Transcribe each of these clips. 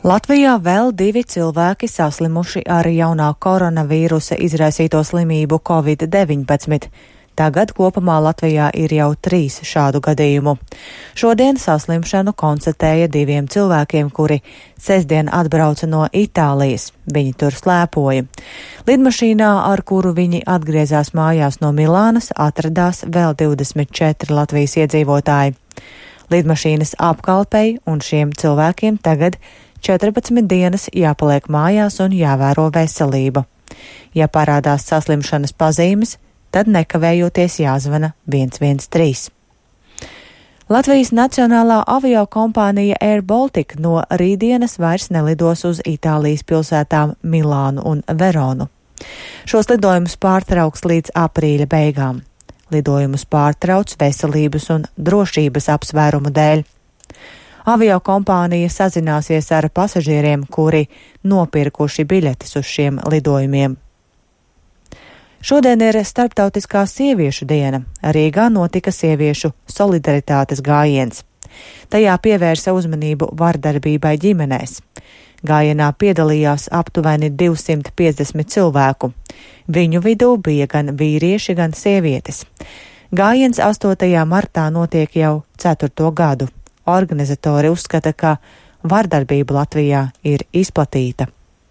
Latvijā vēl 2 cilvēki saslimuši ar jaunā koronavīrusa izraisīto slimību Covid-19. Tagad kopumā Latvijā ir jau 3 šādu gadījumu. Šodien saslimšanu konstatēja 2 cilvēkiem, kuri sestdien atbrauca no Itālijas. Viņi tur slēpoja. Lidmašīnā, ar kuru viņi atgriezās mājās no Milānas, atradās vēl 24 Latvijas iedzīvotāji. Lidmašīnas apkalpei un šiem cilvēkiem tagad 14 dienas jāpaliek mājās un jāvēro veselība. Ja parādās saslimšanas pazīmes, tad nekavējoties jāzvana 113. Latvijas Nacionālā aviokompānija Air Baltica no rītdienas vairs nelidos uz Itālijas pilsētām Milānu un Veronu. Šos lidojumus pārtrauks līdz aprīļa beigām. Lidojumus pārtrauc veselības un drošības apsvērumu dēļ. Aviokompānija sazināsies ar pasažieriem, kuri nopirkuši biļetes uz šiem lidojumiem. Šodien ir Starptautiskā sieviešu diena. Rīgā notika sieviešu solidaritātes gājiens. Tajā pievērsa uzmanību vardarbībai ģimenēs. Gājienā piedalījās aptuveni 250 cilvēku. Viņu vidū bija gan vīrieši, gan sievietes. Gājiens 8. martā notiek jau 4. gadu. Organizatori uzskata, ka vardarbība Latvijā ir izplatīta.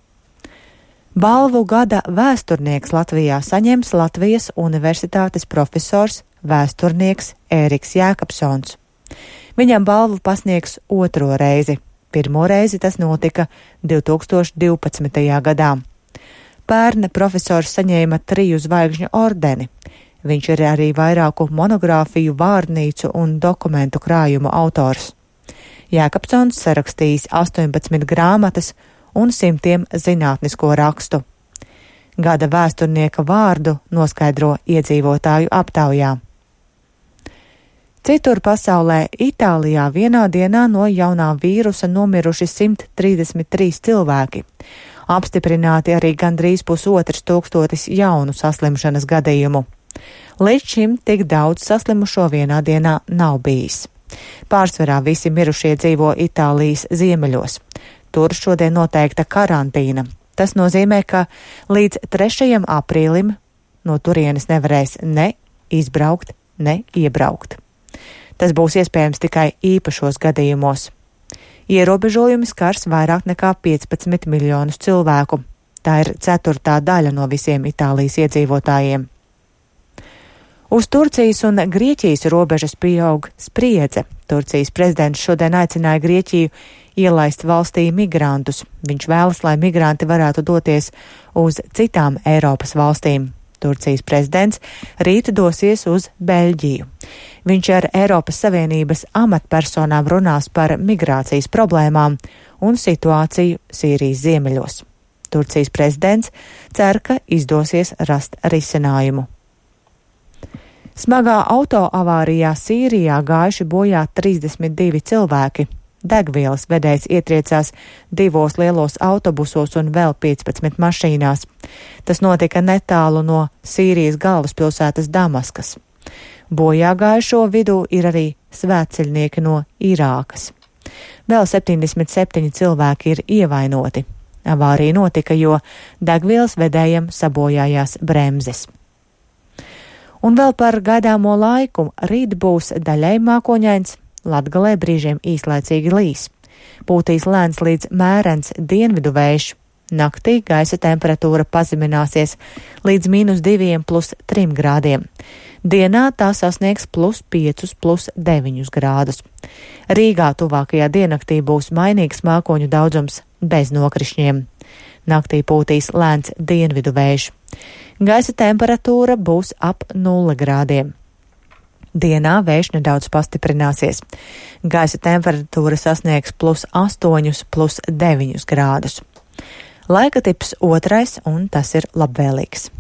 Balvu gada vēsturnieks Latvijā saņems Latvijas Universitātes profesors vēsturnieks Ēriks Jēkabsons. Viņam balvu pasniegs 2. reizi. Pirmo reizi tas notika 2012. gadā. Pērn profesors saņēma 3 zvaigžņu ordeni. Viņš ir arī vairāku monogrāfiju, vārnīcu un dokumentu krājumu autors. Jēkabsons sarakstījis 18 grāmatas un 100 zinātnisko rakstu. Gada vēsturnieka vārdu noskaidro iedzīvotāju aptaujā. Citur pasaulē, Itālijā vienā dienā no jaunā vīrusa nomiruši 133 cilvēki. Apstiprināti arī gandrīz 1500 jaunu saslimšanas gadījumu. Līdz šim tik daudz saslimušo vienā dienā nav bijis. Pārsvarā visi mirušie dzīvo Itālijas ziemeļos. Tur šodien noteikta karantīna. Tas nozīmē, ka līdz 3. aprīlim no turienes nevarēs ne izbraukt, ne iebraukt. Tas būs iespējams tikai īpašos gadījumos. Ierobežojumi skars vairāk nekā 15 miljonus cilvēku. Tā ir 1/4 daļa no visiem Itālijas iedzīvotājiem. Uz Turcijas un Grieķijas robežas pieaug spriedze. Turcijas prezidents šodien aicināja Grieķiju ielaist valstī migrantus. Viņš vēlas, lai migranti varētu doties uz citām Eiropas valstīm. Turcijas prezidents rīt dosies uz Beļģiju. Viņš ar Eiropas Savienības amatpersonām runās par migrācijas problēmām un situāciju Sīrijas ziemeļos. Turcijas prezidents cer, ka izdosies rast risinājumu. Smagā autoavārijā Sīrijā gājuši bojā 32 cilvēki. Degvielas vedējs ietriecās 2 lielos autobusos un vēl 15 mašīnās. Tas notika netālu no Sīrijas galvaspilsētas Damaskas. Bojā gājušo vidū ir arī svētceļnieki no Irākas. Vēl 77 cilvēki ir ievainoti. Avārija notika, jo degvielas vedējam sabojājās bremzes. Un vēl par gaidāmo laiku. Rīt būs daļai mākoņains, Latgalē brīžiem īslaicīgi līs. Pūtīs lēns līdz mērens dienvidu vējš. Naktī gaisa temperatūra pazemināsies līdz -2 + 3 grādiem. Dienā tā sasniegs +5 + 9 grādus. Rīgā tuvākajā diennaktī būs mainīgs mākoņu daudzums bez nokrišņiem. Naktī pūtīs lēns dienvidu vējš. Gaisa temperatūra būs ap 0 grādiem. Dienā vējš nedaudz pastiprināsies. Gaisa temperatūra sasniegs +8 + 9 grādus. Laika tips 2, un tas ir labvēlīgs.